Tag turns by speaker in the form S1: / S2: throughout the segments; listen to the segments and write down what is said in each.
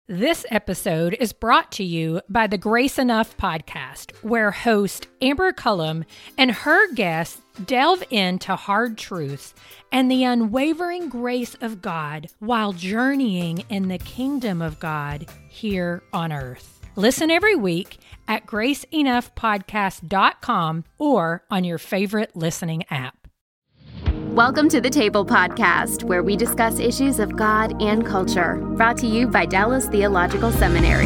S1: This episode is brought to you by the Grace Enough podcast, where host Amber Cullum and her guests delve into hard truths and the unwavering grace of God while journeying in the kingdom of God here on earth. Listen every week at graceenoughpodcast.com or on your favorite listening app.
S2: Welcome to the Table Podcast, where we discuss issues of God and culture, brought to you by Dallas Theological Seminary.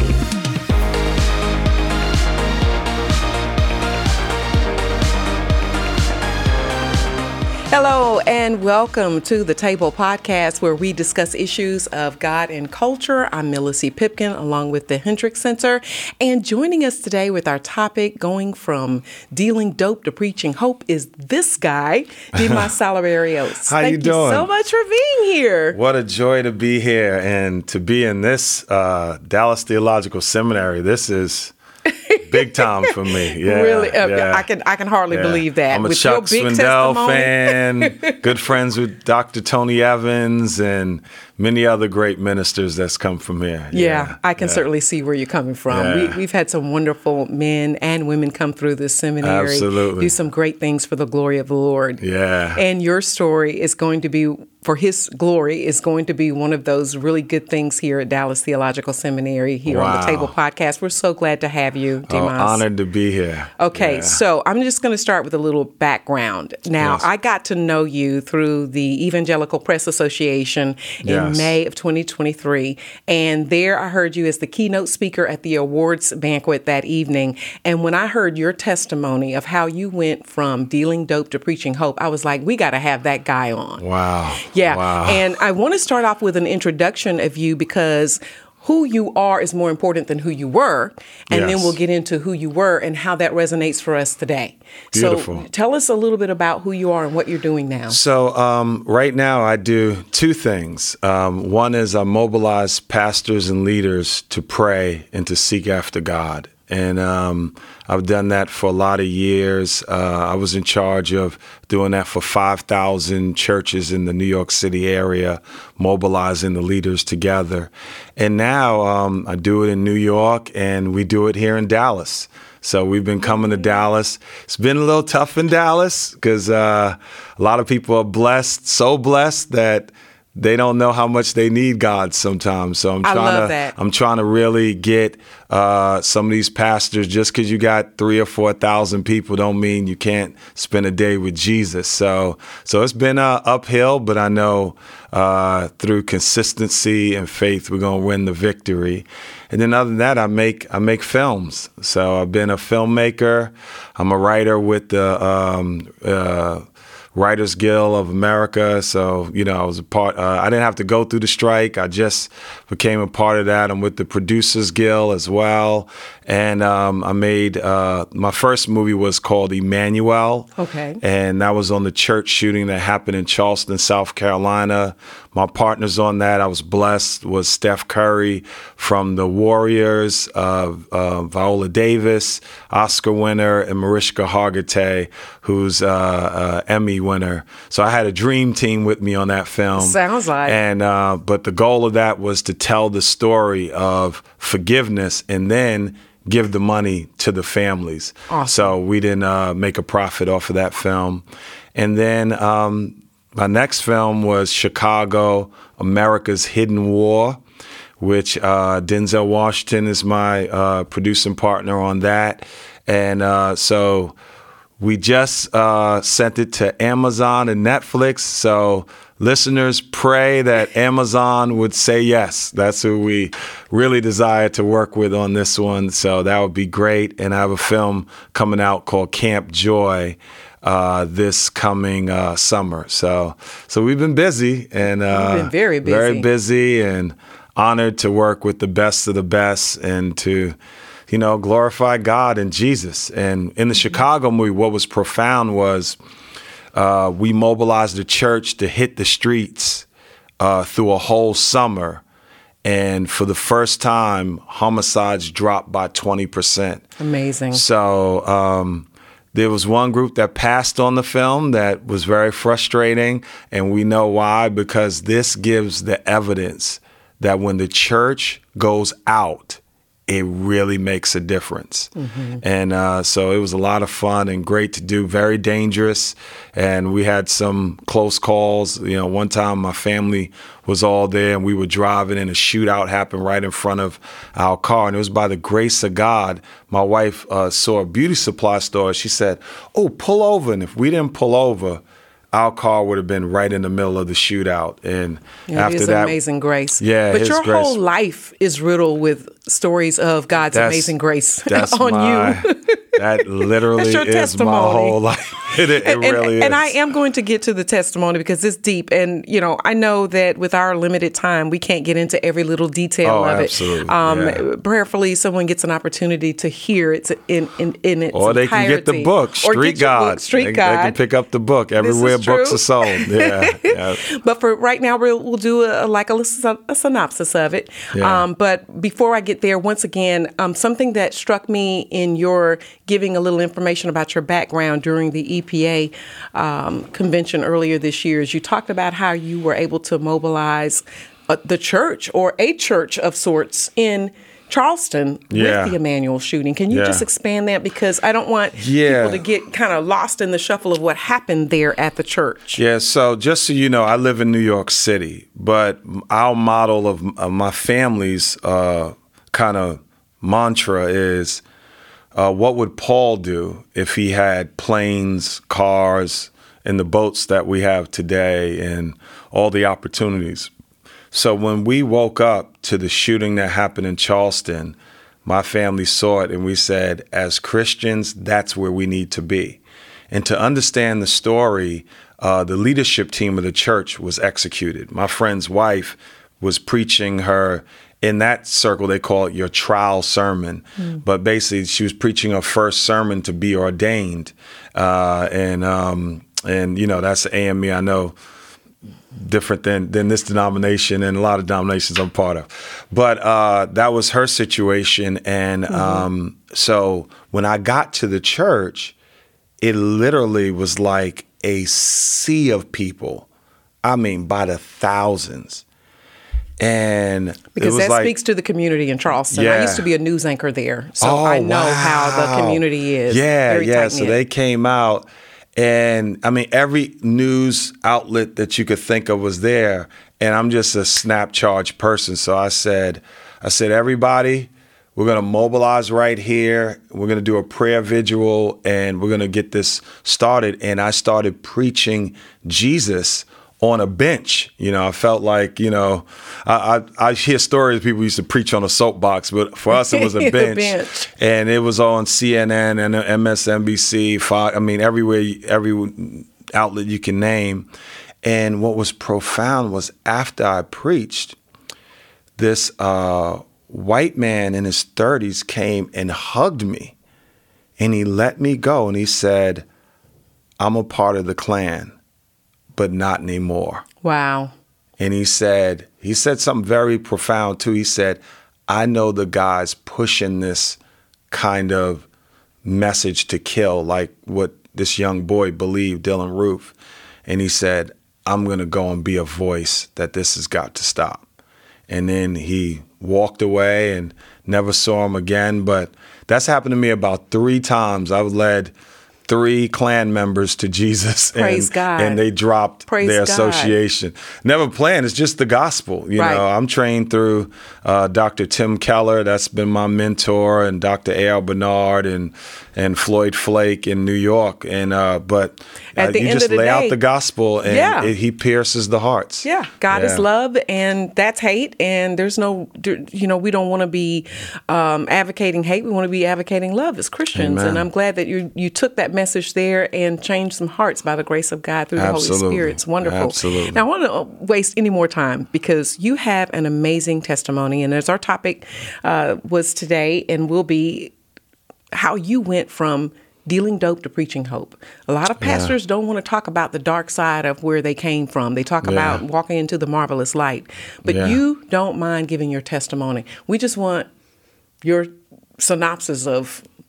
S3: Hello and welcome to the Table Podcast, where we discuss issues of God and culture. I'm Millicent Pipkin, along with the Hendrick Center, and joining us today with our topic, going from dealing dope to preaching hope, is this guy, Dimas Salarios.
S4: How you doing?
S3: Thank you so much for being here.
S4: What a joy to be here and to be in this Dallas Theological Seminary. This is big time for me. Yeah,
S3: really,
S4: yeah.
S3: I can hardly believe that.
S4: I'm a
S3: with
S4: Chuck
S3: your big
S4: Swindoll
S3: testimony.
S4: fan. Good friends with Dr. Tony Evans and many other great ministers that's come from here.
S3: Yeah, I can certainly see where you're coming from.
S4: Yeah.
S3: We've had some wonderful men and women come through this seminary.
S4: Absolutely.
S3: Do some great things for the glory of the Lord.
S4: Yeah.
S3: And your story is going to be, for His glory, is going to be one of those really good things here at Dallas Theological Seminary here on the Table Podcast. We're so glad to have you, Dimas.
S4: Honored to be here.
S3: Okay, so I'm just going to start with a little background. Now,
S4: Yes.
S3: I got to know you through the Evangelical Press Association in
S4: Yes.
S3: May of 2023, and there I heard you as the keynote speaker at the awards banquet that evening. And when I heard your testimony of how you went from dealing dope to preaching hope, I was like, we got to have that guy on.
S4: Wow.
S3: Yeah,
S4: Wow.
S3: and I want to start off with an introduction of you because who you are is more important than who you were, and then
S4: Yes.
S3: we'll get into who you were and how that resonates for us today.
S4: Beautiful.
S3: So tell us a little bit about who you are and what you're doing now.
S4: So right now I do two things. One is I mobilize pastors and leaders to pray and to seek after God. And I've done that for a lot of years. I was in charge of doing that for 5,000 churches in the New York City area, mobilizing the leaders together. And now I do it in New York, and we do it here in Dallas. So we've been coming to Dallas. It's been a little tough in Dallas because a lot of people are blessed, so blessed that they don't know how much they need God sometimes. So I'm trying to really get some of these pastors. Just because you got 3,000 or 4,000 people don't mean you can't spend a day with Jesus. So it's been uphill, but I know through consistency and faith, we're gonna win the victory. And then other than that, I make films. So I've been a filmmaker. I'm a writer with the Writers Guild of America. So, I was a part, I didn't have to go through the strike. I just became a part of that. I'm with the Producers Guild as well. And I made, my first movie was called Emmanuel.
S3: Okay.
S4: And that was on the church shooting that happened in Charleston, South Carolina. My partners on that, I was blessed, was Steph Curry from the Warriors, Viola Davis, Oscar winner, and Mariska Hargitay, who's Emmy winner. So I had a dream team with me on that film.
S3: Sounds like.
S4: And but the goal of that was to tell the story of forgiveness and then give the money to the families.
S3: Awesome.
S4: So we didn't make a profit off of that film. And then my next film was Chicago, America's Hidden War, which Denzel Washington is my producing partner on that. And so we just sent it to Amazon and Netflix. So listeners, pray that Amazon would say yes. That's who we really desire to work with on this one. So that would be great. And I have a film coming out called Camp Joy this coming summer. So we've been busy and
S3: We've been very busy
S4: and honored to work with the best of the best and to glorify God and Jesus. And in the Chicago movie, what was profound was we mobilized the church to hit the streets through a whole summer. And for the first time, homicides dropped by 20%.
S3: Amazing.
S4: So there was one group that passed on the film that was very frustrating. And we know why, because this gives the evidence that when the church goes out, it really makes a difference. And so it was a lot of fun and great to do, very dangerous. And we had some close calls. One time my family was all there and we were driving and a shootout happened right in front of our car. And it was by the grace of God. My wife saw a beauty supply store. She said, "Oh, pull over." And if we didn't pull over, our car would have been right in the middle of the shootout. And after
S3: it is
S4: that,
S3: amazing grace.
S4: Yeah,
S3: but
S4: His
S3: your
S4: grace.
S3: whole life is riddled with stories of God's amazing grace
S4: that's
S3: on you.
S4: That literally
S3: That's your
S4: is
S3: testimony.
S4: my whole life. It really is.
S3: And I am going to get to the testimony because it's deep. And, I know that with our limited time, we can't get into every little detail of
S4: absolutely.
S3: it. Prayerfully, someone gets an opportunity to hear it in its
S4: Or they can get the book, Street God.
S3: Street
S4: They
S3: God.
S4: can pick up the book everywhere books are sold. Yeah.
S3: But for right now, we'll do a synopsis of it.
S4: Yeah.
S3: But before I get there, once again, something that struck me in your giving a little information about your background during the EPA convention earlier this year is you talked about how you were able to mobilize the church or a church of sorts in Charleston with the Emmanuel shooting. Can you just expand that? Because I don't want people to get kind of lost in the shuffle of what happened there at the church.
S4: Yeah, so just so you know, I live in New York City, but our model of my family's kind of mantra is, what would Paul do if he had planes, cars, and the boats that we have today and all the opportunities? So when we woke up to the shooting that happened in Charleston, my family saw it and we said, as Christians, that's where we need to be. And to understand the story, the leadership team of the church was executed. My friend's wife was preaching her, in that circle, they call it your trial sermon. But basically, she was preaching her first sermon to be ordained. And that's AME, I know, different than this denomination and a lot of denominations I'm part of. But that was her situation. And so when I got to the church, it literally was like a sea of people. I mean, by the thousands. And
S3: because
S4: that
S3: speaks to the community in Charleston.
S4: Yeah.
S3: I used to be a news anchor there, so I know how the community is. Very tight-knit.
S4: So they came out, and I mean, every news outlet that you could think of was there. And I'm just a snap charge person, so I said, everybody, we're going to mobilize right here. We're going to do a prayer vigil, and we're going to get this started. And I started preaching Jesus on a bench. I felt like, I hear stories people used to preach on a soapbox, but for us it was a bench. And it was on CNN and MSNBC, Fox, I mean, everywhere, every outlet you can name. And what was profound was after I preached, this white man in his 30s came and hugged me, and he let me go. And he said, "I'm a part of the Klan, but not anymore."
S3: Wow.
S4: And he said something very profound too. He said, "I know the guys pushing this kind of message to kill, like what this young boy believed, Dylan Roof." And he said, "I'm going to go and be a voice that this has got to stop." And then he walked away and never saw him again. But that's happened to me about 3 times. I've led 3 Klan members to Jesus.
S3: Praise God.
S4: And they dropped their association. Never planned. It's just the gospel. You know, I'm trained through Dr. Tim Keller. That's been my mentor, and Dr. A.L. Bernard and Floyd Flake in New York. And but you just lay out the gospel, and he pierces the hearts.
S3: Yeah. God is love, and that's hate. And there's no, we don't want to be advocating hate. We want to be advocating love as Christians. Amen. And I'm glad that you took that message there and changed some hearts by the grace of God through the Holy Spirit. It's wonderful.
S4: Absolutely.
S3: Now, I want to waste any more time because you have an amazing testimony, and as our topic was today and will be how you went from dealing dope to preaching hope. A lot of pastors don't want to talk about the dark side of where they came from. They talk about walking into the marvelous light, but you don't mind giving your testimony. We just want your synopsis of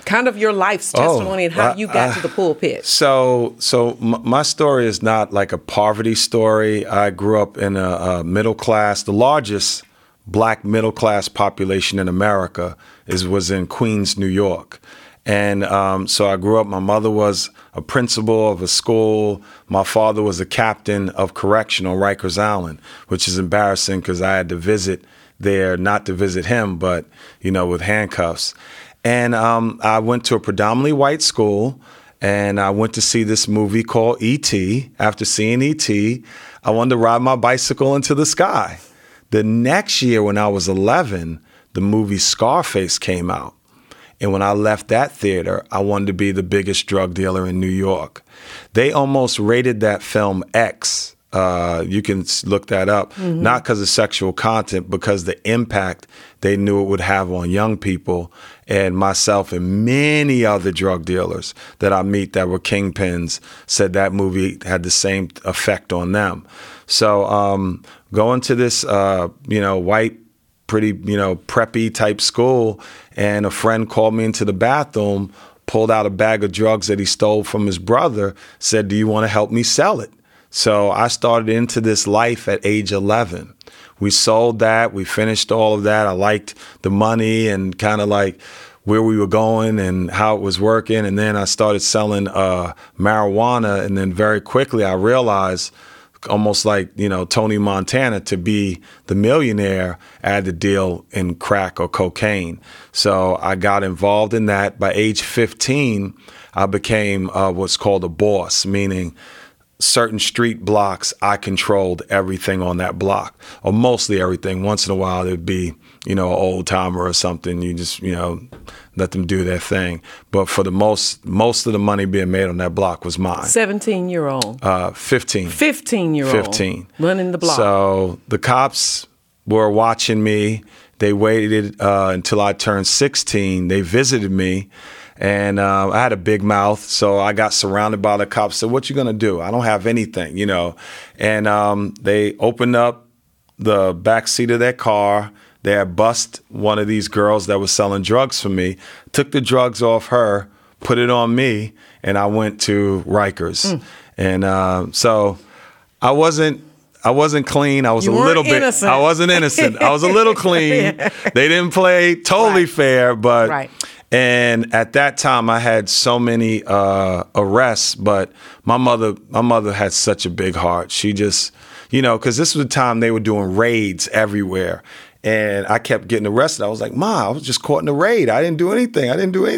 S3: kind of your life's testimony and how you got to the pulpit.
S4: So my story is not like a poverty story. I grew up in a middle class. The largest Black middle class population in America was in Queens, New York. And so I grew up, my mother was a principal of a school. My father was a captain of correction on Rikers Island, which is embarrassing because I had to visit there, not to visit him, but, with handcuffs. And I went to a predominantly white school, and I went to see this movie called E.T. After seeing E.T., I wanted to ride my bicycle into the sky. The next year, when I was 11, the movie Scarface came out. And when I left that theater, I wanted to be the biggest drug dealer in New York. They almost rated that film X. You can look that up, not because of sexual content, because the impact they knew it would have on young people, and myself and many other drug dealers that I meet that were kingpins said that movie had the same effect on them. So going to this, white, pretty, preppy type school, and a friend called me into the bathroom, pulled out a bag of drugs that he stole from his brother, said, "Do you want to help me sell it?" So I started into this life at age 11. We sold that. We finished all of that. I liked the money and kind of like where we were going and how it was working. And then I started selling marijuana. And then very quickly I realized, almost like, Tony Montana, to be the millionaire, I had to deal in crack or cocaine. So I got involved in that. By age 15, I became what's called a boss, meaning certain street blocks, I controlled everything on that block, or mostly everything. Once in a while, there'd be, an old timer or something. You just, let them do their thing. But for the most of the money being made on that block was mine.
S3: 17-year-old.
S4: 15.
S3: 15-year-old.
S4: 15.
S3: Running the block.
S4: So the cops were watching me. They waited until I turned 16. They visited me. And I had a big mouth, so I got surrounded by the cops. Said, "What you gonna do? I don't have anything, And they opened up the back seat of their car. They had bust one of these girls that was selling drugs for me, took the drugs off her, put it on me, and I went to Rikers. And so I wasn't clean. I was a little bit.
S3: Innocent.
S4: I wasn't innocent. I was a little clean. They didn't play totally fair, but.
S3: Right.
S4: And at that time, I had so many arrests, but my mother had such a big heart. She just, because this was the time they were doing raids everywhere. And I kept getting arrested. I was like, "Ma, I was just caught in a raid. I didn't do anything.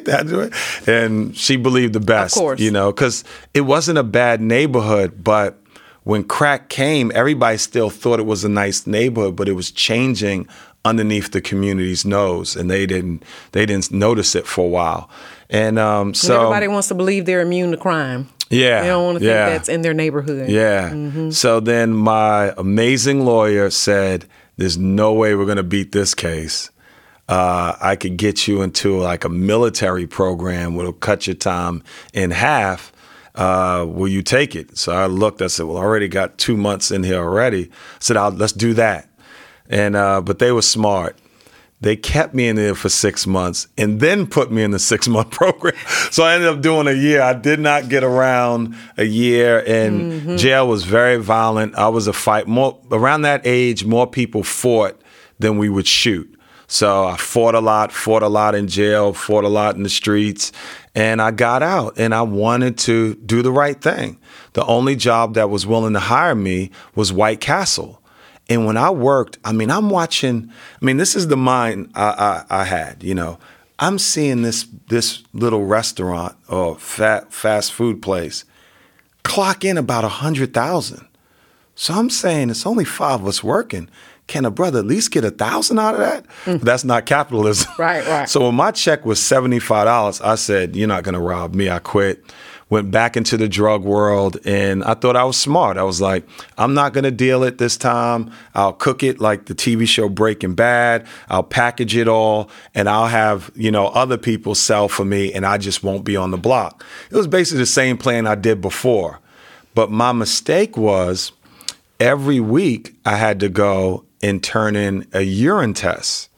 S4: And she believed the best,
S3: of course.
S4: Because it wasn't a bad neighborhood, but when crack came, everybody still thought it was a nice neighborhood, but it was changing underneath the community's nose, and they didn't notice it for a while. And so
S3: everybody wants to believe they're immune to crime.
S4: Yeah,
S3: they don't want to think that's in their neighborhood.
S4: Yeah. So then my amazing lawyer said, "There's no way we're going to beat this case. I could get you into like a military program where it'll cut your time in half. Will you take it?" So I looked. I said, "Well, I already got 2 months in here already." I said, "Let's do that." And but they were smart. They kept me in there for 6 months and then put me in the 6-month program. So I ended up doing a year. I did not get around a year, and jail was very violent. I was a fight. Around that age, more people fought than we would shoot. So I fought a lot in jail, fought a lot in the streets, and I got out, and I wanted to do the right thing. The only job that was willing to hire me was White Castle. And when I worked, I'm watching, this is the mind I had, I'm seeing this little restaurant or fast food place clock in about 100,000. So I'm saying it's only 5 of us working. Can a brother at least get 1,000 out of that? But that's not capitalism.
S3: Right.
S4: So when my check was $75, I said, "You're not going to rob me." I quit. Went back into the drug world, and I thought I was smart. I was like, "I'm not going to deal it this time. I'll cook it like the TV show Breaking Bad. I'll package it all, and I'll have, other people sell for me, and I just won't be on the block." It was basically the same plan I did before. But my mistake was every week I had to go and turn in a urine test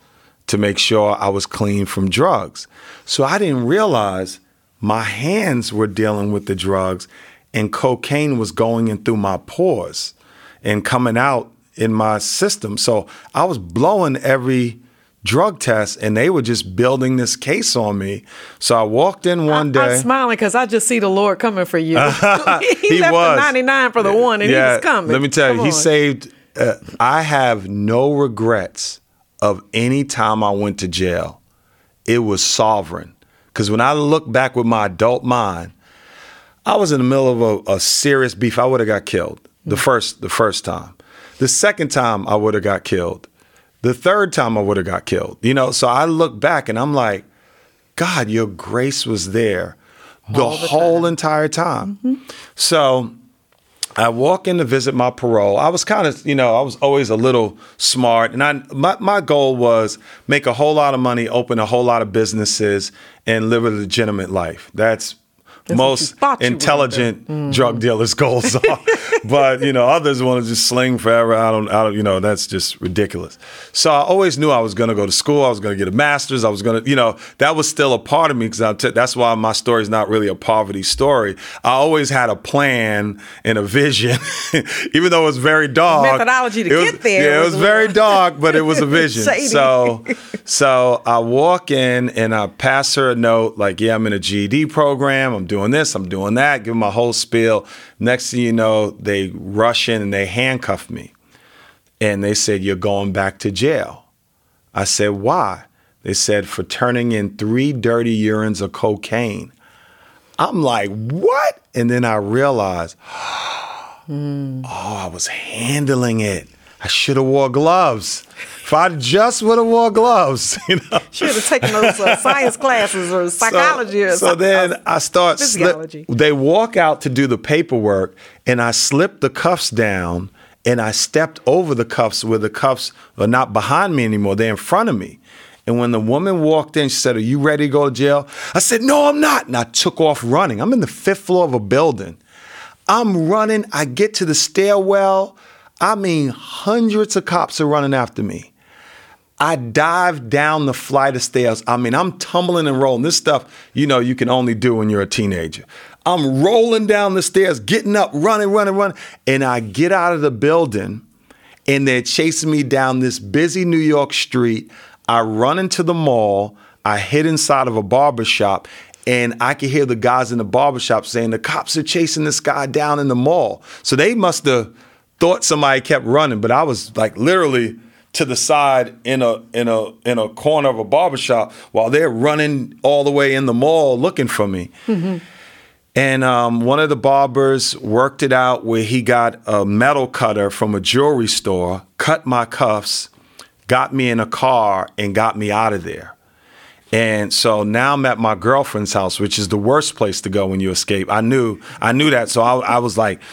S4: to make sure I was clean from drugs. So I didn't realize my hands were dealing with the drugs and cocaine was going in through my pores and coming out in my system. So I was blowing every drug test and they were just building this case on me. So I walked in one day.
S3: I'm smiling because I just see the Lord coming for you. he left
S4: was.
S3: the 99 for the one and he was coming.
S4: Let me tell you, he saved, I have no regrets of any time I went to jail. It was sovereign. Because when I look back with my adult mind, I was in the middle of a serious beef. I would have got killed the first time. The second time I would have got killed. The third time I would have got killed. So I look back and I'm like, God, your grace was there the whole entire time. Mm-hmm. So I walk in to visit my parole. I was kind of, I was always a little smart. And my goal was make a whole lot of money, open a whole lot of businesses, and live a legitimate life. That's most intelligent drug dealers' goals are. But, others want to just sling forever. I don't, that's just ridiculous. So I always knew I was going to go to school. I was going to get a master's. I was going to, that was still a part of me because that's why my story is not really a poverty story. I always had a plan and a vision, even though it was very dark.
S3: Methodology to get there.
S4: Yeah, it was very dark, but it was a vision. So I walk in and I pass her a note like, yeah, I'm in a GED program. I'm doing this, I'm doing that, give them my whole spiel. Next thing you know, they rush in and they handcuff me. And they said, you're going back to jail. I said, why? They said, for turning in 3 dirty urines of cocaine. I'm like, what? And then I realized, I was handling it. I should have wore gloves. If I just would have wore gloves,
S3: Should have taken those science classes or psychology or something.
S4: So then I start they walk out to do the paperwork and I slipped the cuffs down and I stepped over the cuffs where the cuffs are not behind me anymore. They're in front of me. And when the woman walked in, she said, are you ready to go to jail? I said, no, I'm not. And I took off running. I'm in the 5th floor of a building. I'm running. I get to the stairwell. I mean, hundreds of cops are running after me. I dive down the flight of stairs. I mean, I'm tumbling and rolling. This stuff, you can only do when you're a teenager. I'm rolling down the stairs, getting up, running. And I get out of the building and they're chasing me down this busy New York street. I run into the mall. I hid inside of a barbershop. And I could hear the guys in the barbershop saying, the cops are chasing this guy down in the mall. So they must have thought somebody kept running, but I was like literally to the side in a corner of a barbershop while they're running all the way in the mall looking for me. Mm-hmm. And one of the barbers worked it out where he got a metal cutter from a jewelry store, cut my cuffs, got me in a car, and got me out of there. And so now I'm at my girlfriend's house, which is the worst place to go when you escape. I knew that. So I was like,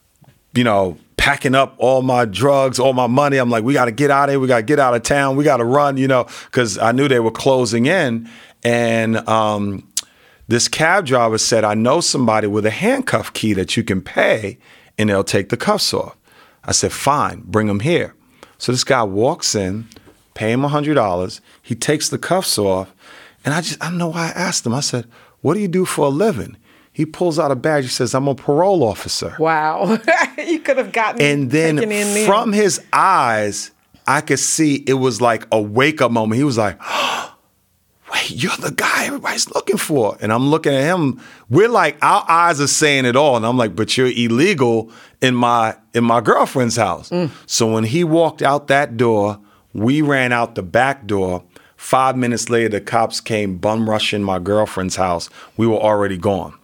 S4: packing up all my drugs, all my money. I'm like, we got to get out of here. We got to get out of town. We got to run, because I knew they were closing in. And this cab driver said, I know somebody with a handcuff key that you can pay and they'll take the cuffs off. I said, fine, bring them here. So this guy walks in, pay him $100. He takes the cuffs off. And I don't know why I asked him. I said, what do you do for a living? He pulls out a badge. He says, I'm a parole officer.
S3: Wow. You could have gotten
S4: And then from his eyes, I could see it was like a wake-up moment. He was like, wait, you're the guy everybody's looking for. And I'm looking at him. We're like, our eyes are saying it all. And I'm like, but you're illegal in my girlfriend's house. So when he walked out that door, we ran out the back door. 5 minutes later, the cops came bum rushing my girlfriend's house. We were already gone.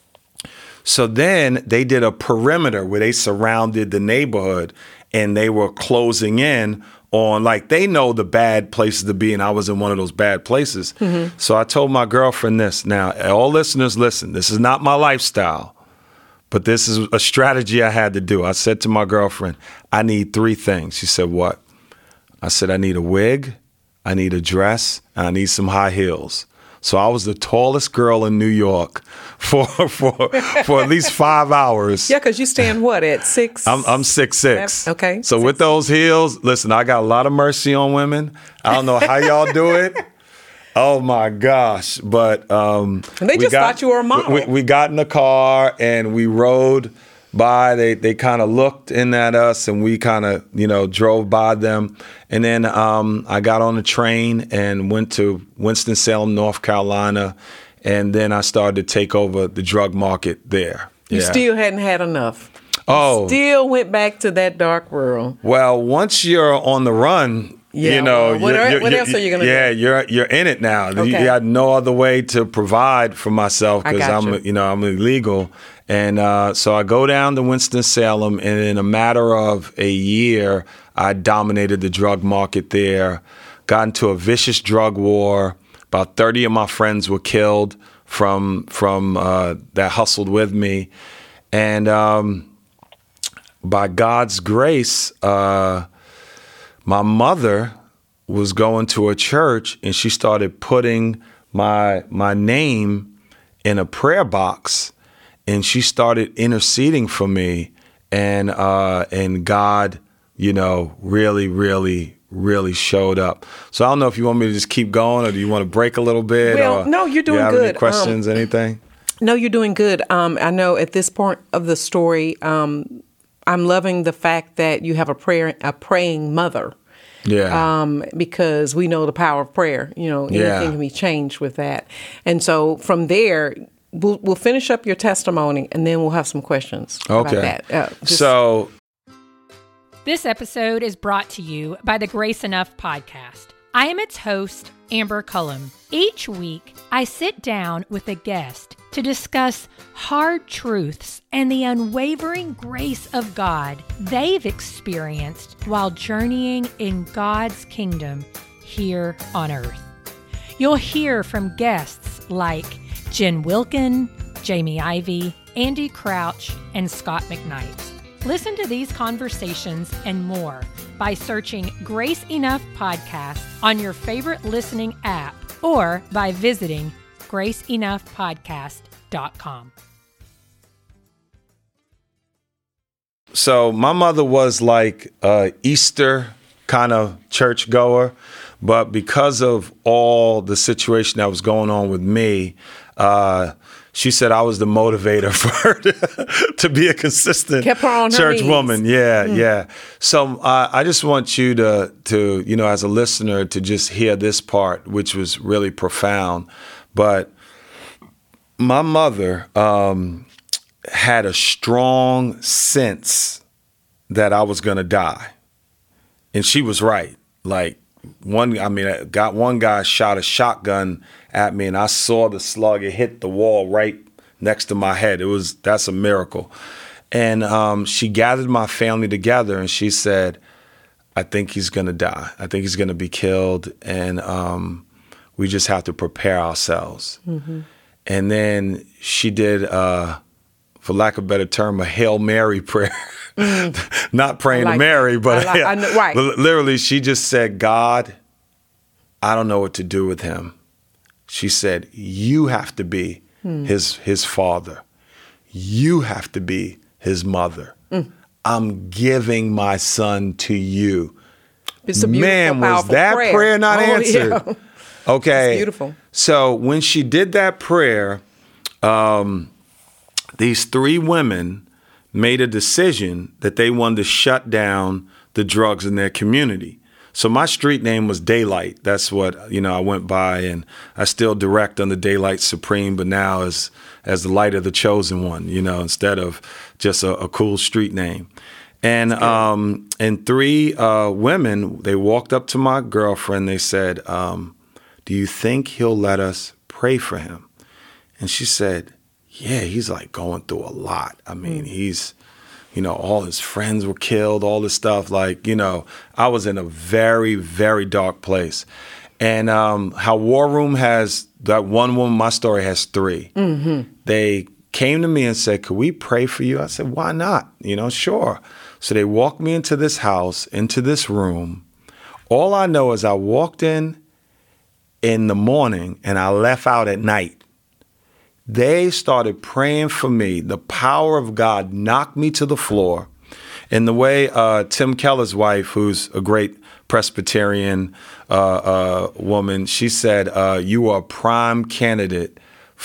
S4: So then they did a perimeter where they surrounded the neighborhood and they were closing in on, like, they know the bad places to be, and I was in one of those bad places. Mm-hmm. So I told my girlfriend this. Now, all listeners, listen, this is not my lifestyle, but this is a strategy I had to do. I said to my girlfriend, I need 3 things. She said, what? I said, I need a wig, I need a dress, and I need some high heels. So I was the tallest girl in New York for at least 5 hours.
S3: Yeah, because you stand what, at 6?
S4: I'm 6'6".
S3: Okay.
S4: So with those heels, listen, I got a lot of mercy on women. I don't know how y'all do it. Oh my gosh! But
S3: and they just thought you were a model.
S4: We got in the car and we rode by. They kind of looked in at us, and we kind of drove by them. And then I got on the train and went to Winston-Salem, North Carolina, and then I started to take over the drug market there.
S3: You still hadn't had enough.
S4: Oh,
S3: still went back to that dark world.
S4: Well, once you're on the run.
S3: Yeah, what else are you going to do?
S4: Yeah, you're in it now.
S3: Okay.
S4: You had no other way to provide for myself because I'm illegal. And so I go down to Winston-Salem, and in a matter of a year, I dominated the drug market there, got into a vicious drug war. About 30 of my friends were killed from that hustled with me. And by God's grace, my mother was going to a church, and she started putting my name in a prayer box, and she started interceding for me, and God, really, really, really showed up. So I don't know if you want me to just keep going, or do you want to break a little bit?
S3: Well, no, you're doing good.
S4: Any questions, anything?
S3: No, you're doing good. I know at this point of the story, I'm loving the fact that you have a praying mother.
S4: Yeah.
S3: Because we know the power of prayer. Anything can be changed with that. And so from there, we'll finish up your testimony, and then we'll have some questions about that.
S4: So
S1: this episode is brought to you by the Grace Enough podcast. I am its host, Amber Cullum. Each week, I sit down with a guest to discuss hard truths and the unwavering grace of God they've experienced while journeying in God's kingdom here on earth. You'll hear from guests like Jen Wilkin, Jamie Ivey, Andy Crouch, and Scott McKnight. Listen to these conversations and more by searching Grace Enough Podcast on your favorite listening app or by visiting graceenoughpodcast.com.
S4: So my mother was like a Easter kind of church goer, but because of all the situation that was going on with me, she said I was the motivator for her to be a consistent church woman. Yeah. So I just want you to as a listener, to just hear this part, which was really profound. But my mother had a strong sense that I was going to die. And she was right. Like, one guy shot a shotgun at me, and I saw the slug. It hit the wall right next to my head. That's a miracle. And she gathered my family together, and she said, I think he's going to die. I think he's going to be killed, and we just have to prepare ourselves. Mm-hmm. And then she did, for lack of a better term, a Hail Mary prayer. Not praying to Mary, but right. Literally, she just said, God, I don't know what to do with him. She said, you have to be his father. You have to be his mother. I'm giving my son to you.
S3: It's a beautiful,
S4: man, was that prayer not answered?
S3: Yeah.
S4: Okay.
S3: It's beautiful.
S4: So when she did that prayer, these three women made a decision that they wanted to shut down the drugs in their community. So my street name was Daylight. That's what, I went by, and I still direct under Daylight Supreme, but now as the light of the chosen one, instead of just a cool street name. And three women, they walked up to my girlfriend. They said, do you think he'll let us pray for him? And she said, yeah, he's like going through a lot. I mean, he's, all his friends were killed, all this stuff. Like, I was in a very, very dark place. And how War Room has that one woman, my story has three. Mm-hmm. They came to me and said, could we pray for you? I said, why not? Sure. So they walked me into this house, into this room. All I know is I walked in, in the morning and I left out at night. They started praying for me. The power of God knocked me to the floor. And the way Tim Keller's wife, who's a great Presbyterian woman, she said, you are a prime candidate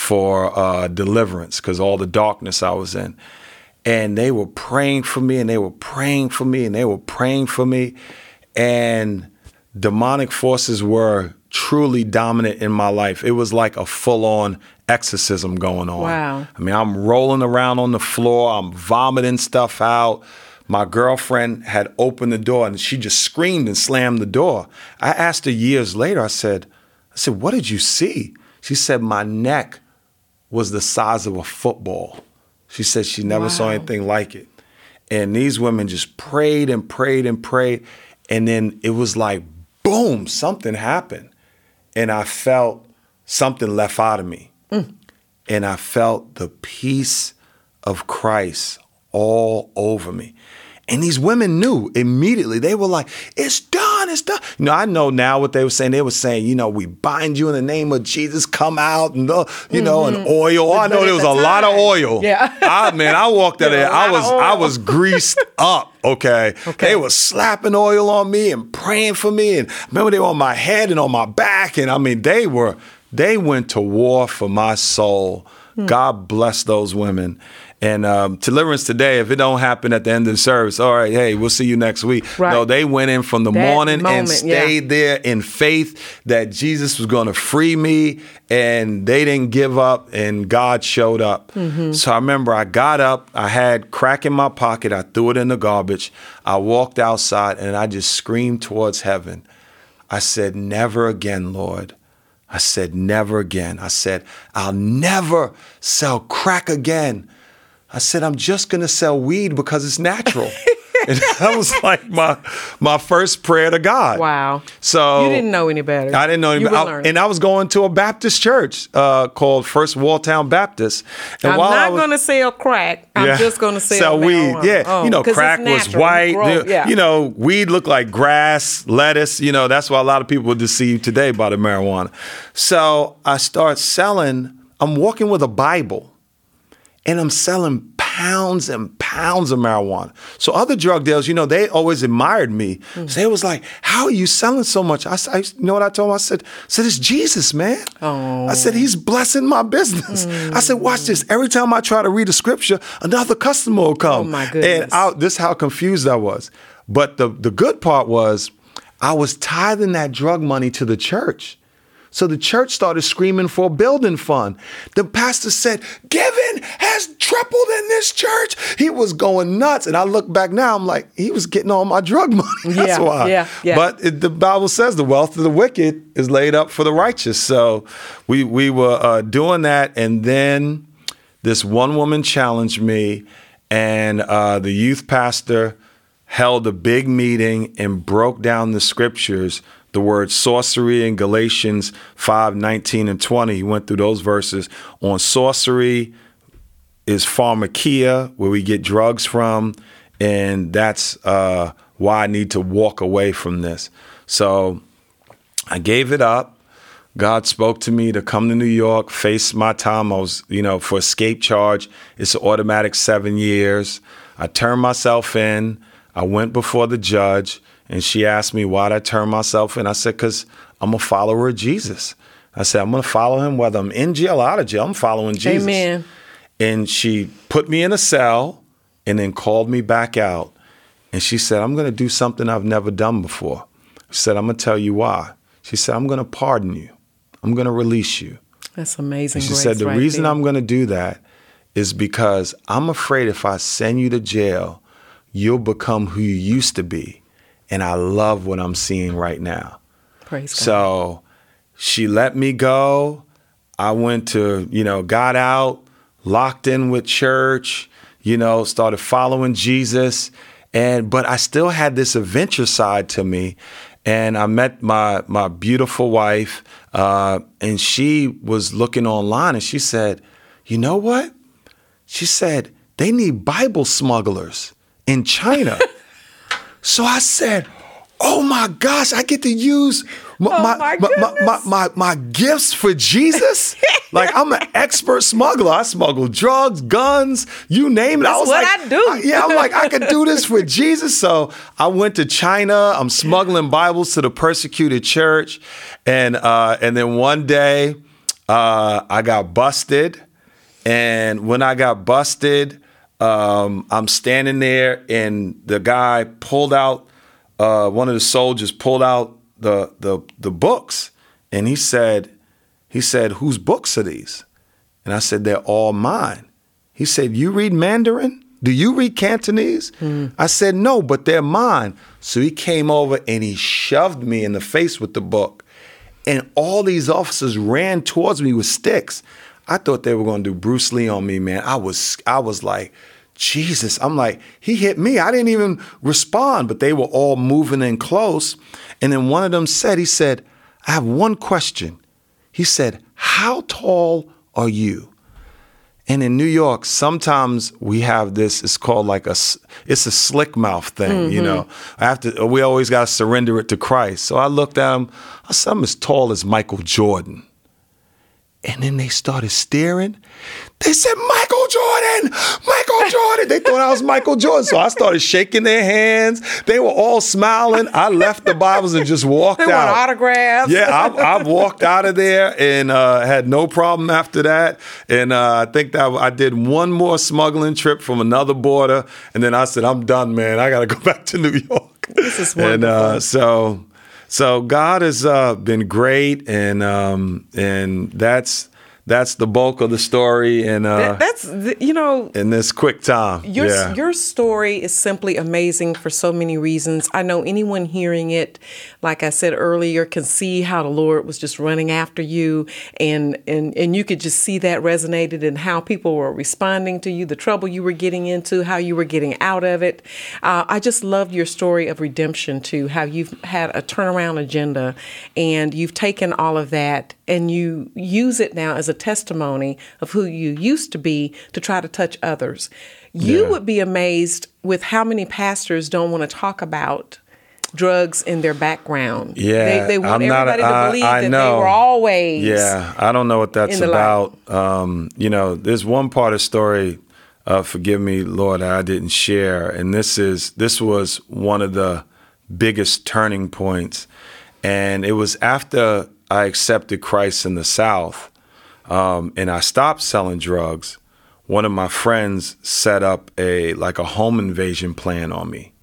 S4: for deliverance because all the darkness I was in. And they were praying for me, and they were praying for me, and they were praying for me. And demonic forces were truly dominant in my life. It was like a full-on exorcism going on.
S3: Wow.
S4: I mean, I'm rolling around on the floor. I'm vomiting stuff out. My girlfriend had opened the door, and she just screamed and slammed the door. I asked her years later, I said, what did you see? She said, my neck was the size of a football. She said she never saw anything like it. And these women just prayed and prayed and prayed. And then it was like, boom, something happened. And I felt something left out of me. And I felt the peace of Christ all over me. And these women knew immediately. They were like, it's done, it's done. You know, I know now what they were saying. They were saying, you know, we bind you in the name of Jesus, come out, and, you know, and oil. I know there was a lot of oil.
S3: Yeah.
S4: I walked out there. I was greased up, okay? They were slapping oil on me and praying for me. And I remember they were on my head and on my back. And I mean, they went to war for my soul. God bless those women. And Deliverance Today, if it don't happen at the end of the service, all right, hey, we'll see you next week. Right. No, they went in from the morning and stayed there in faith that Jesus was going to free me, and they didn't give up, and God showed up. So I remember I got up, I had crack in my pocket, I threw it in the garbage, I walked outside, and I just screamed towards heaven. I said, never again, Lord. I said, never again. I said, I'll never sell crack again. I said, I'm just going to sell weed because it's natural. And that was like my first prayer to God.
S3: Wow.
S4: So
S3: you didn't know any better.
S4: I didn't know any better. And I was going to a Baptist church called First Walltown Baptist. And
S3: I'm not going to sell crack. I'm just going to sell
S4: weed.
S3: marijuana.
S4: Yeah. You know, crack was white. You know, weed looked like grass, lettuce. You know, that's why a lot of people were deceived today by the marijuana. So I start selling. I'm walking with a Bible. And I'm selling pounds and pounds of marijuana. So other drug dealers, you know, they always admired me. So they was like, how are you selling so much? I you know what I told them? I said, it's Jesus, man.
S3: Oh.
S4: I said, he's blessing my business. I said, watch this. Every time I try to read a scripture, another customer will come.
S3: Oh, my goodness.
S4: And this is how confused I was. But the good part was I was tithing that drug money to the church. So the church started screaming for a building fund. The pastor said, giving has tripled in this church. He was going nuts. And I look back now, I'm like, he was getting all my drug money. That's why. Yeah. But the Bible says the wealth of the wicked is laid up for the righteous. So we were doing that. And then this one woman challenged me, and the youth pastor held a big meeting and broke down the scriptures. The word sorcery in Galatians 5:19 and 20. He went through those verses on sorcery is pharmakia, where we get drugs from. And that's why I need to walk away from this. So I gave it up. God spoke to me to come to New York, face my time. I was, you know, for escape charge. It's an automatic 7 years. I turned myself in. I went before the judge. And she asked me why'd I turn myself in. I said, because I'm a follower of Jesus. I said, I'm going to follow him whether I'm in jail or out of jail. I'm following Jesus.
S3: Amen.
S4: And she put me in a cell and then called me back out. And she said, I'm going to do something I've never done before. She said, I'm going to tell you why. She said, I'm going to pardon you. I'm going to release you.
S3: That's amazing.
S4: And she said, the reason I'm going to do that is because I'm afraid if I send you to jail, you'll become who you used to be. And I love what I'm seeing right now.
S3: Praise God.
S4: So she let me go. I went to, you know, got out, locked in with church, you know, started following Jesus. But I still had this adventure side to me. And I met my beautiful wife, and she was looking online, and she said, you know what? She said, they need Bible smugglers in China. So I said, oh my gosh, I get to use my gifts for Jesus. Like, I'm an expert smuggler. I smuggle drugs, guns, you name it.
S3: That's what I do.
S4: I'm like, I could do this for Jesus. So I went to China. I'm smuggling Bibles to the persecuted church. And then one day I got busted. And when I got busted, I'm standing there and the guy pulled out, one of the soldiers pulled out the books, and he said, whose books are these? And I said, they're all mine. He said, you read Mandarin? Do you read Cantonese? I said, no, but they're mine. So he came over and he shoved me in the face with the book. And all these officers ran towards me with sticks. I thought they were going to do Bruce Lee on me, man. I was like, Jesus. I'm like, he hit me. I didn't even respond, but they were all moving in close. And then one of them said, he said, I have one question. He said, how tall are you? And in New York, sometimes we have this, it's called like it's a slick mouth thing, you know. We always got to surrender it to Christ. So I looked at him, I said, I'm as tall as Michael Jordan. And then they started staring. They said, Michael Jordan, Michael Jordan. They thought I was Michael Jordan. So I started shaking their hands. They were all smiling. I left the Bibles and just walked out.
S3: They want autographs.
S4: Yeah, I walked out of there and had no problem after that. And I think that I did one more smuggling trip from another border. And then I said, I'm done, man. I got to go back to New York.
S3: This is wonderful.
S4: And so God has been great, and that's the bulk of the story. And
S3: that's
S4: in this quick time,
S3: your story is simply amazing for so many reasons. I know anyone hearing it, like I said earlier, can see how the Lord was just running after you, and you could just see that resonated in how people were responding to you, the trouble you were getting into, how you were getting out of it. I just loved your story of redemption too, how you've had a turnaround agenda, and you've taken all of that and you use it now as a testimony of who you used to be to try to touch others. You would be amazed with how many pastors don't want to talk about drugs in their background.
S4: Yeah,
S3: they want everybody to believe that they were always.
S4: Yeah, I don't know what that's about. There's one part of the story, forgive me, Lord, that I didn't share, and this was one of the biggest turning points, and it was after I accepted Christ in the South, and I stopped selling drugs. One of my friends set up a home invasion plan on me.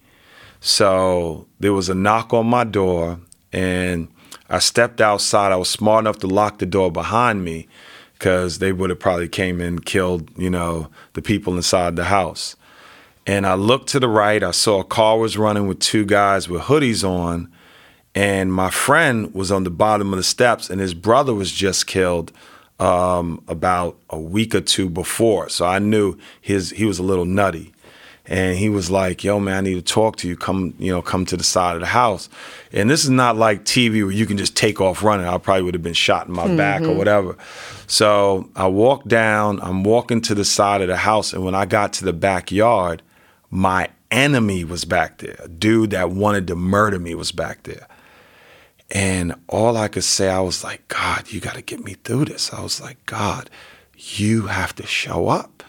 S4: So there was a knock on my door, and I stepped outside. I was smart enough to lock the door behind me because they would have probably came in and killed, the people inside the house. And I looked to the right. I saw a car was running with two guys with hoodies on, and my friend was on the bottom of the steps, and his brother was just killed about a week or two before. So I knew he was a little nutty. And he was like, yo, man, I need to talk to you. Come to the side of the house. And this is not like TV where you can just take off running. I probably would have been shot in my back or whatever. So I walked down. I'm walking to the side of the house. And when I got to the backyard, my enemy was back there. A dude that wanted to murder me was back there. And all I could say, I was like, God, you got to get me through this. I was like, God, you have to show up,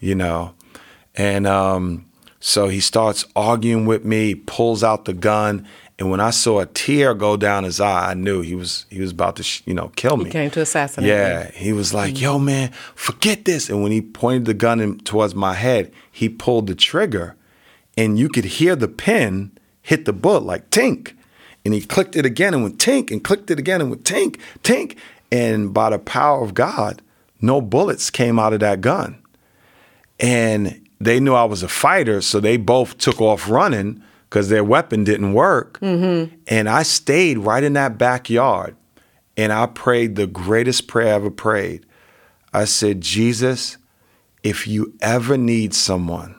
S4: And so he starts arguing with me, pulls out the gun. And when I saw a tear go down his eye, I knew he was about to, kill me.
S3: He came to assassinate
S4: me. He was like, yo, man, forget this. And when he pointed the gun towards my head, he pulled the trigger. And you could hear the pin hit the bullet like tink. And he clicked it again and went tink, and clicked it again and went tink, tink. And by the power of God, no bullets came out of that gun. And they knew I was a fighter, so they both took off running because their weapon didn't work. Mm-hmm. And I stayed right in that backyard, and I prayed the greatest prayer I ever prayed. I said, Jesus, if you ever need someone,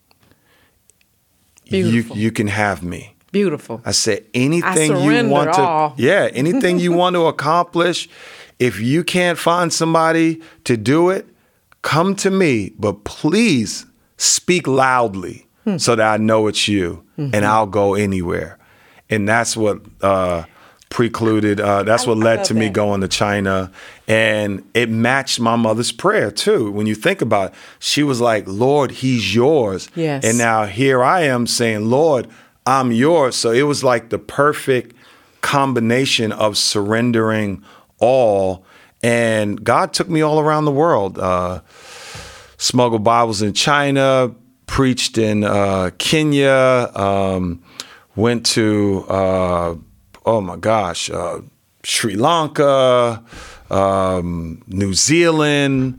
S4: you can have me.
S3: Beautiful.
S4: I said, anything you want to, anything you want to accomplish, if you can't find somebody to do it, come to me, but please speak loudly so that I know it's you, and I'll go anywhere. And that's what precluded, that's what led to me going to China. And it matched my mother's prayer too. When you think about it, she was like, Lord, he's yours.
S3: Yes.
S4: And now here I am saying, Lord, I'm yours. So it was like the perfect combination of surrendering all. And God took me all around the world. Smuggled Bibles in China, preached in Kenya, went to, Sri Lanka, New Zealand.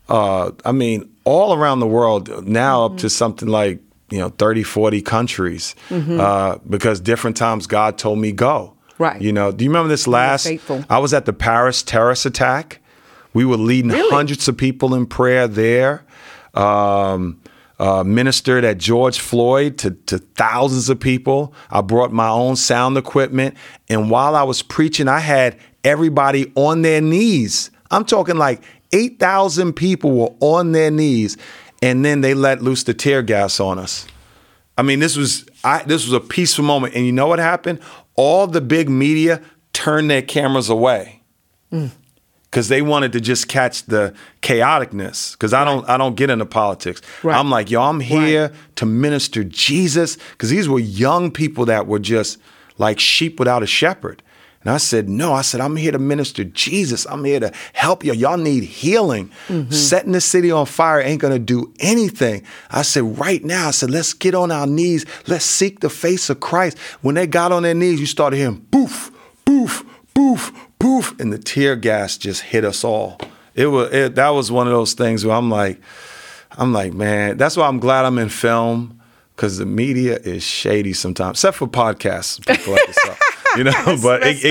S4: All around the world, now up to something like, 30, 40 countries, because different times God told me go.
S3: Right.
S4: Do you remember this last? I was at the Paris terrorist attack. We were leading hundreds of people in prayer there. Ministered at George Floyd to thousands of people. I brought my own sound equipment. And while I was preaching, I had everybody on their knees. I'm talking like 8,000 people were on their knees. And then they let loose the tear gas on us. I mean, this was a peaceful moment. And you know what happened? All the big media turned their cameras away because they wanted to just catch the chaoticness. Because I don't get into politics. Right. I'm like, I'm here to minister Jesus. Because these were young people that were just like sheep without a shepherd. And I said, no, I'm here to minister Jesus. I'm here to help you. Y'all need healing. Setting the city on fire ain't going to do anything. I said, right now, let's get on our knees. Let's seek the face of Christ. When they got on their knees, you started hearing boof, boof, boof, boof. And the tear gas just hit us all. That was one of those things where I'm like, man, that's why I'm glad I'm in film, because the media is shady sometimes, except for podcasts, people like yourself. But it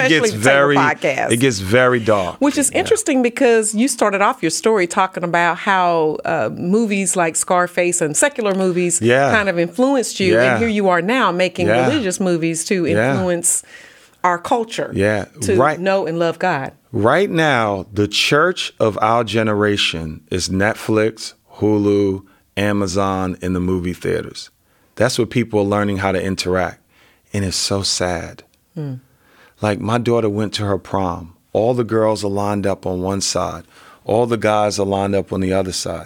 S4: gets very dark.
S3: Which is interesting because you started off your story talking about how movies like Scarface and secular movies kind of influenced you. And here you are now making religious movies to influence our culture to know and love God.
S4: Right now, the church of our generation is Netflix, Hulu, Amazon, and the movie theaters. That's where people are learning how to interact. And it's so sad. Like, my daughter went to her prom. All the girls are lined up on one side. All the guys are lined up on the other side.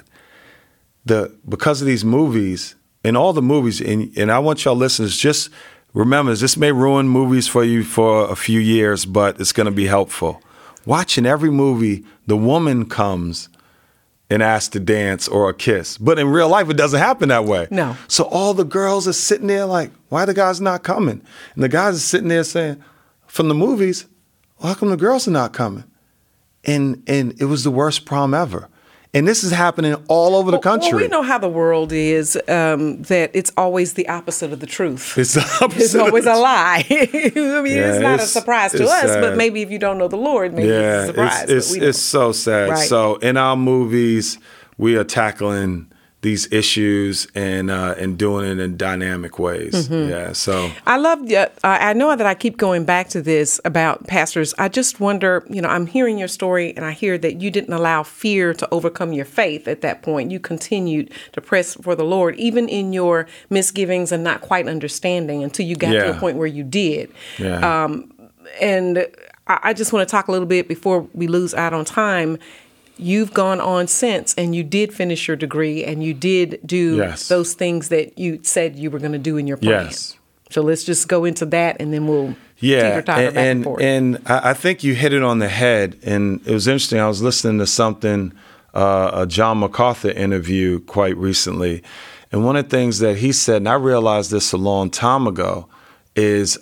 S4: Because of these movies, and all the movies, and I want y'all listeners, just remember, this may ruin movies for you for a few years, but it's going to be helpful. Watching every movie, the woman comes and asks to dance or a kiss. But in real life, it doesn't happen that way.
S3: No.
S4: So all the girls are sitting there like, why are the guys not coming? And the guys are sitting there saying, from the movies, well, how come the girls are not coming? And it was the worst prom ever. And this is happening all over the country.
S3: Well, we know how the world is, that it's always the opposite of the truth.
S4: It's the opposite.
S3: It's always a lie. It's not a surprise to us, sad. But maybe if you don't know the Lord, maybe it's a surprise.
S4: It's so sad. Right. So in our movies, we are tackling these issues and doing it in dynamic ways. Yeah. So
S3: I love. I know that I keep going back to this about pastors. I just wonder. I'm hearing your story, and I hear that you didn't allow fear to overcome your faith at that point. You continued to press for the Lord, even in your misgivings and not quite understanding, until you got to a point where you did.
S4: Yeah.
S3: And I just want to talk a little bit before we lose out on time. You've gone on since, and you did finish your degree, and you did do those things that you said you were going to do in your plan.
S4: Yes.
S3: So let's just go into that, and then we'll teeter-totter back and forth.
S4: And I think you hit it on the head, and it was interesting. I was listening to something, a John MacArthur interview quite recently, and one of the things that he said, and I realized this a long time ago, is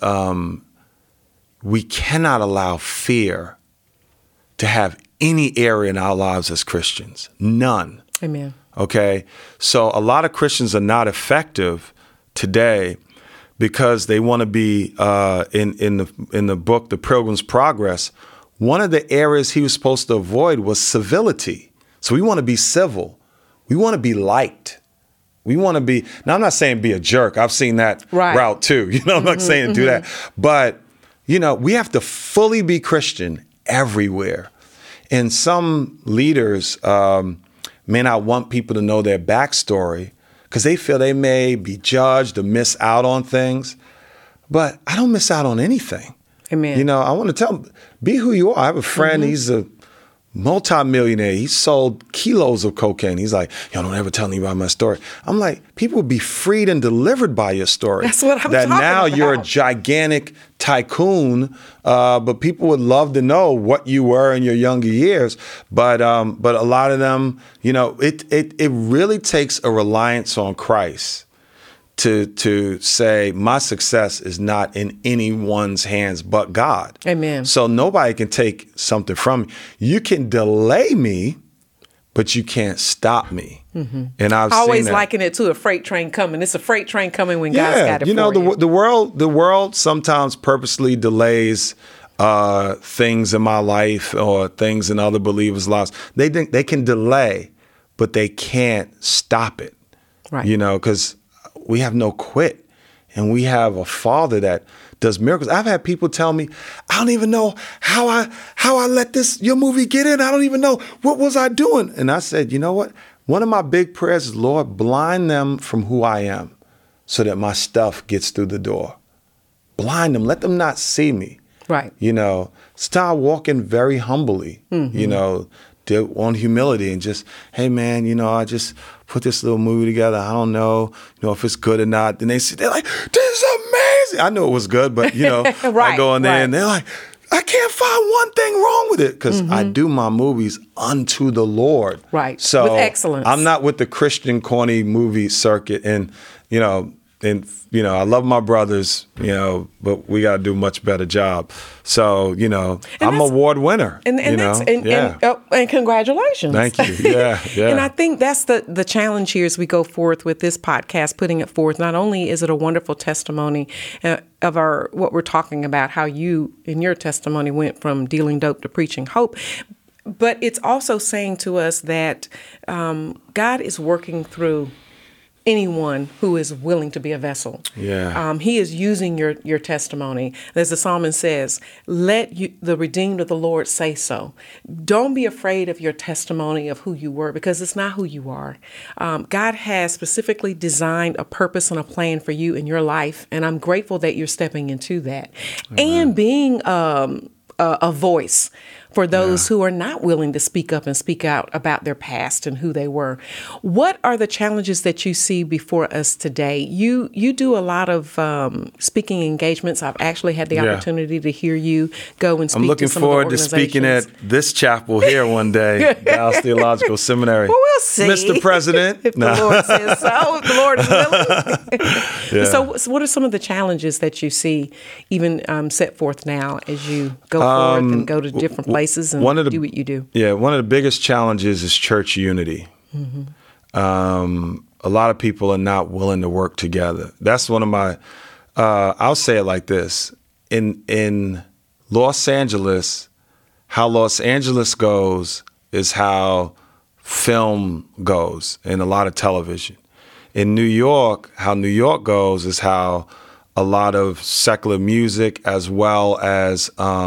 S4: we cannot allow fear to have any area in our lives as Christians. None.
S3: Amen.
S4: Okay? So a lot of Christians are not effective today because they want to be in the book, The Pilgrim's Progress. One of the areas he was supposed to avoid was civility. So we want to be civil. We want to be liked. We want to be, now I'm not saying be a jerk. I've seen that route too. I'm not saying do that. But, we have to fully be Christian everywhere. And some leaders may not want people to know their backstory because they feel they may be judged or miss out on things. but I don't miss out on anything.
S3: Amen.
S4: You know, I want to tell, be who you are. I have a friend, he's a multi-millionaire. He sold kilos of cocaine. He's like, yo, don't ever tell anybody my story. I'm like, people would be freed and delivered by your story.
S3: That's what I'm
S4: that
S3: talking
S4: now
S3: about.
S4: you're a gigantic tycoon, but people would love to know what you were in your younger years. But a lot of them, you know, it really takes a reliance on Christ to say my success is not in anyone's hands but God.
S3: Amen.
S4: So nobody can take something from me. You can delay me, but you can't stop me. Mm-hmm. And I've
S3: always
S4: seen that.
S3: liken it to a freight train coming. It's a freight train coming when God's got it
S4: you know,
S3: for you.
S4: the world sometimes purposely delays things in my life or things in other believers' lives. They think they can delay, but they can't stop it.
S3: Right.
S4: You know, because we have no quit, and we have a Father that does miracles. I've had people tell me, I don't even know how I let your movie get in. I don't even know what was I doing. And I said, you know what? One of my big prayers is, Lord, blind them from who I am so that my stuff gets through the door. Blind them. Let them not see me.
S3: Right.
S4: You know, start walking very humbly, you know, on humility and just, hey, man, you know, I just put this little movie together. I don't know, if it's good or not. Then they're like, this is amazing. I knew it was good, but, you know, I go in there and they're like, I can't find one thing wrong with it because I do my movies unto the Lord.
S3: Right.
S4: So
S3: with excellence.
S4: I'm not with the Christian corny movie circuit. And, I love my brothers, but we got to do a much better job. So, I'm award winner. And
S3: congratulations.
S4: Thank you. Yeah.
S3: And I think that's the challenge here as we go forth with this podcast, putting it forth. Not only is it a wonderful testimony of what we're talking about, how you, in your testimony, went from dealing dope to preaching hope, but it's also saying to us that God is working through anyone who is willing to be a vessel.
S4: Yeah.
S3: He is using your testimony. As the psalmist says, let the redeemed of the Lord say so. Don't be afraid of your testimony of who you were, because it's not who you are. God has specifically designed a purpose and a plan for you in your life, and I'm grateful that you're stepping into that. Amen. And being a voice for those who are not willing to speak up and speak out about their past and who they were. What are the challenges that you see before us today? You do a lot of speaking engagements. I've actually had the opportunity to hear you go and speak to some of the organizations.
S4: I'm looking forward to speaking at this chapel here one day, Dallas Theological Seminary.
S3: Well, we'll see.
S4: Mr. President.
S3: If the Lord says so, if the Lord is willing. So what are some of the challenges that you see even set forth now as you go forth and go to different places? And do what you do?
S4: Yeah, one of the biggest challenges is church unity. Mm-hmm. A lot of people are not willing to work together. That's one of my, I'll say it like this. In Los Angeles, how Los Angeles goes is how film goes and a lot of television. In New York, how New York goes is how a lot of secular music as well as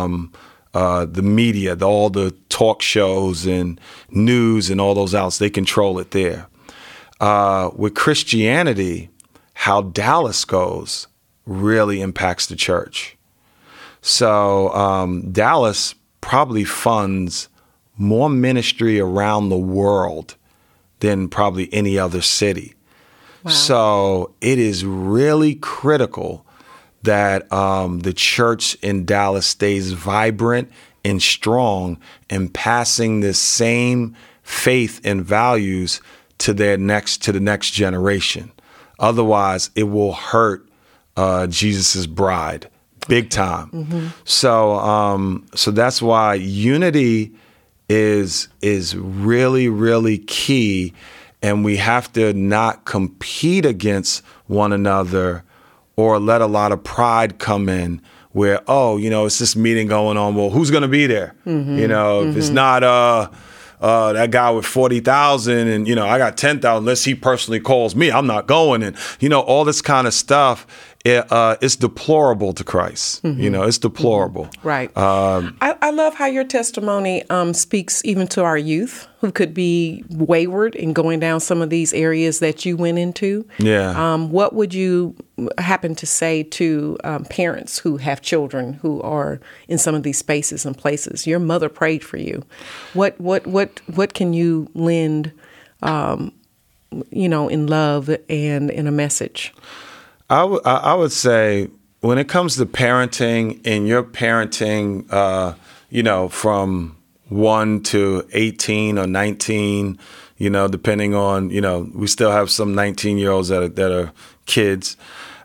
S4: the media, all the talk shows and news and all those outlets, they control it there. With Christianity, how Dallas goes really impacts the church. So Dallas probably funds more ministry around the world than probably any other city. Wow. So it is really critical that the church in Dallas stays vibrant and strong and passing the same faith and values to the next generation. Otherwise, it will hurt Jesus's bride big time. Mm-hmm. So that's why unity is really, really key, and we have to not compete against one another or let a lot of pride come in where, it's this meeting going on. Well, who's going to be there? Mm-hmm. If it's not that guy with 40,000 and, I got 10,000, unless he personally calls me, I'm not going. And, all this kind of stuff it's deplorable to Christ. It's deplorable.
S3: Right. I love how your testimony speaks even to our youth who could be wayward in going down some of these areas that you went into.
S4: Yeah.
S3: What would you happen to say to parents who have children who are in some of these spaces and places? Your mother prayed for you. What can you lend, in love and in a message?
S4: I would say when it comes to parenting and your parenting, from 1 to 18 or 19, depending on, we still have some 19-year-olds that are kids.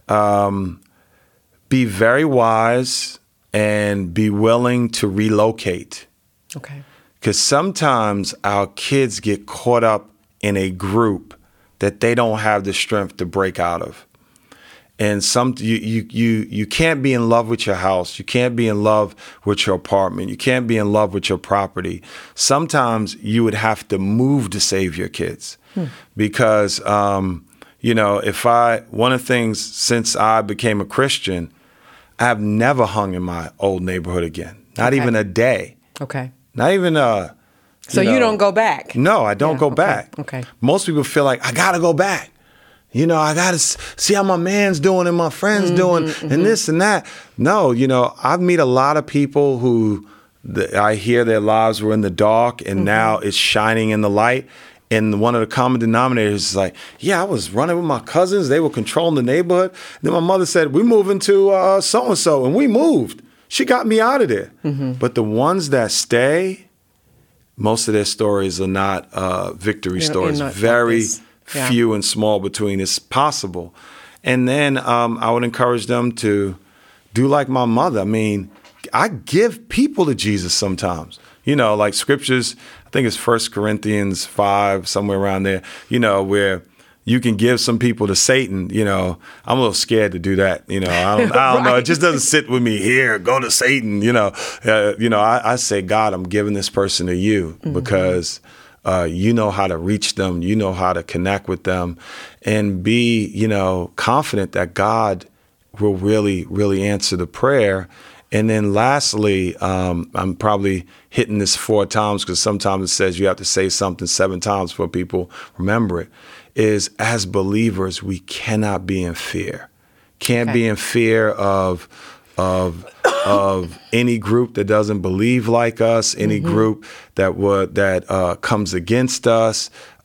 S4: Be very wise and be willing to relocate.
S3: Okay.
S4: Because sometimes our kids get caught up in a group that they don't have the strength to break out of. And you can't be in love with your house. You can't be in love with your apartment. You can't be in love with your property. Sometimes you would have to move to save your kids. Because, one of the things since I became a Christian, I have never hung in my old neighborhood again. Not even a day.
S3: Okay.
S4: Not even
S3: So you don't go back?
S4: No, I don't go back.
S3: Okay.
S4: Most people feel like, I got to go back. I got to see how my man's doing and my friend's doing and this and that. No, I've met a lot of people who I hear their lives were in the dark and now it's shining in the light. And one of the common denominators is like, I was running with my cousins. They were controlling the neighborhood. Then my mother said, we're moving to so-and-so. And we moved. She got me out of there. But the ones that stay, most of their stories are not victory stories. Very few and small between. It's possible. And then I would encourage them to do like my mother. I mean, I give people to Jesus sometimes. Like scriptures, I think it's 1 Corinthians 5, somewhere around there, where you can give some people to Satan. I'm a little scared to do that. I don't know. It just doesn't sit with me. Here, go to Satan. I say, God, I'm giving this person to you because you know how to reach them. You know how to connect with them and be, confident that God will really, really answer the prayer. And then lastly, I'm probably hitting this 4 times because sometimes it says you have to say something 7 times for people remember it, is as believers, we cannot be in fear. Can't be in fear of any group that doesn't believe like us, any group that comes against us.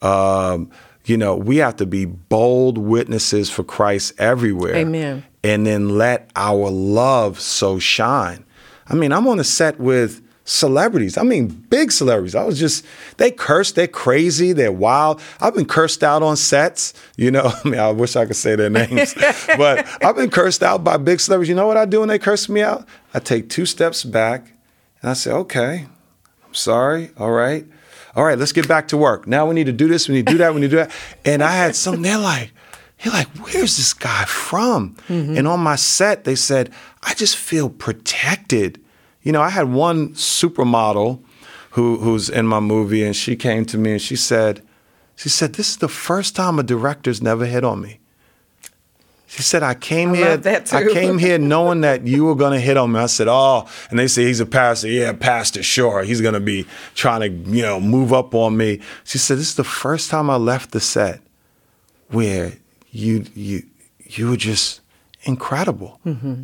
S4: We have to be bold witnesses for Christ everywhere.
S3: Amen.
S4: And then let our love so shine. I mean, I'm on a set with celebrities. I mean, big celebrities. They curse, they're crazy, they're wild. I've been cursed out on sets, I wish I could say their names, but I've been cursed out by big celebrities. You know what I do when they curse me out? I take 2 steps back and I say, okay, I'm sorry. All right, let's get back to work. Now we need to do this, we need to do that, we need to do that. And I had some, they're like, where's this guy from? And on my set, they said, I just feel protected. I had one supermodel who's in my movie, and she came to me and she said, this is the first time a director's never hit on me. She said, I came here knowing that you were going to hit on me. I said, oh, and they say he's a pastor. Yeah, pastor, sure. He's going to be trying to, move up on me. She said, this is the first time I left the set where you were just incredible.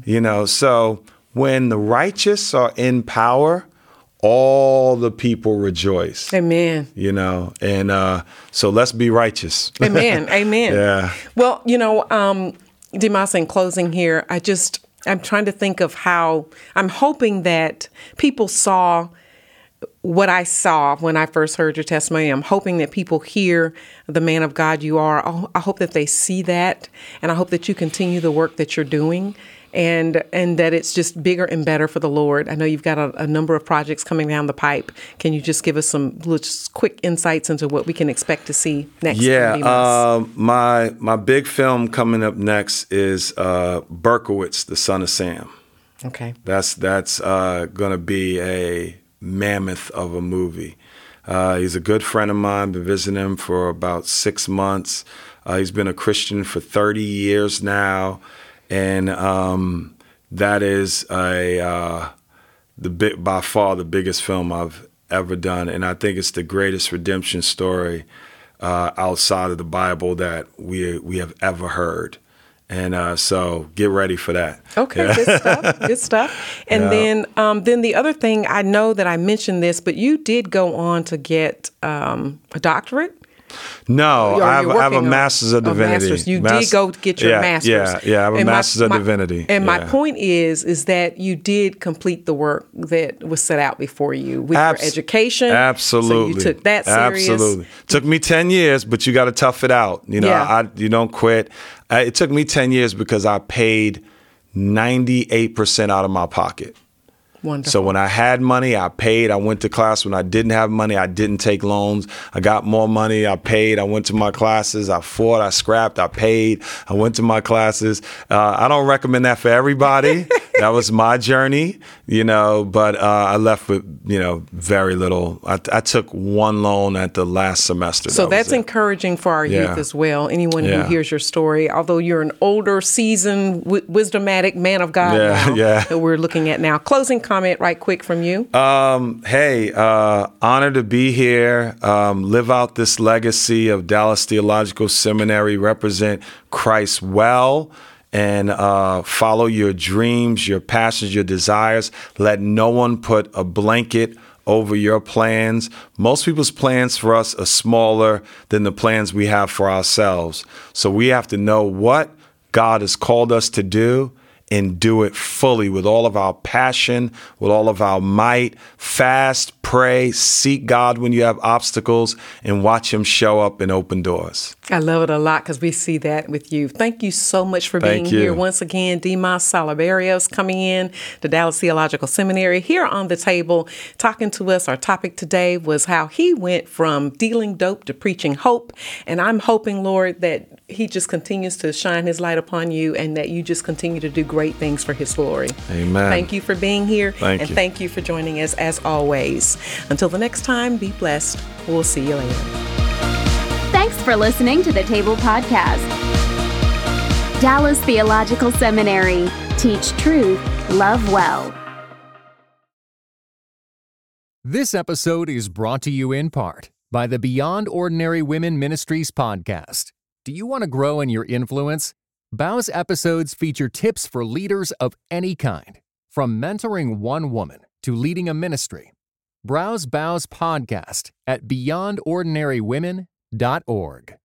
S4: So when the righteous are in power, all the people rejoice.
S3: Amen.
S4: And so let's be righteous.
S3: Amen. Amen.
S4: Yeah.
S3: Well, Demas, in closing here, I'm trying to think of how I'm hoping that people saw what I saw when I first heard your testimony. I'm hoping that people hear the man of God you are. I hope that they see that, and I hope that you continue the work that you're doing, and that it's just bigger and better for the Lord. I know you've got a number of projects coming down the pipe. Can you just give us some just quick insights into what we can expect to see next?
S4: Yeah, my big film coming up next is Berkowitz, the Son of Sam.
S3: Okay.
S4: That's going to be a mammoth of a movie. He's a good friend of mine. Been visiting him for about 6 months. He's been a Christian for 30 years now. And that is by far the biggest film I've ever done. And I think it's the greatest redemption story outside of the Bible that we have ever heard. And so get ready for that.
S3: Okay, yeah. Good stuff. Good stuff. And then the other thing, I know that I mentioned this, but you did go on to get a doctorate.
S4: No, I have a master's of divinity.
S3: You did go get your master's.
S4: Yeah, I have a master's of divinity.
S3: And my point is that you did complete the work that was set out before you with your education.
S4: Absolutely.
S3: So you took that serious.
S4: Absolutely. Took me 10 years, but you got to tough it out. You know, you don't quit. It took me 10 years because I paid 98% out of my pocket.
S3: Wonderful.
S4: So when I had money, I paid. I went to class. When I didn't have money, I didn't take loans. I got more money. I paid. I went to my classes. I fought. I scrapped. I paid. I went to my classes. I don't recommend that for everybody. That was my journey, but I left with, very little. I took one loan at the last semester.
S3: So that's encouraging for our youth as well. Anyone who hears your story, although you're an older, seasoned, wisdomatic man of God that we're looking at now. Closing comment right quick from you.
S4: Honored to be here. Live out this legacy of Dallas Theological Seminary, represent Christ well, and follow your dreams, your passions, your desires. Let no one put a blanket over your plans. Most people's plans for us are smaller than the plans we have for ourselves. So we have to know what God has called us to do and do it fully with all of our passion, with all of our might. Fast, pray, seek God when you have obstacles, and watch him show up and open doors.
S3: I love it a lot because we see that with you. Thank you so much for being here once again. Dimas Salaberios coming in to Dallas Theological Seminary here on the table, talking to us. Our topic today was how he went from dealing dope to preaching hope. And I'm hoping, Lord, that he just continues to shine his light upon you and that you just continue to do great things for his glory.
S4: Amen.
S3: Thank you for being here.
S4: Thank you.
S3: Thank you for joining us as always. Until the next time, be blessed. We'll see you later.
S2: Thanks for listening to the Table Podcast. Dallas Theological Seminary. Teach truth, love well.
S5: This episode is brought to you in part by the Beyond Ordinary Women Ministries podcast. Do you want to grow in your influence? Bow's episodes feature tips for leaders of any kind, from mentoring one woman to leading a ministry. Browse Bow's podcast at beyondordinarywomen.org.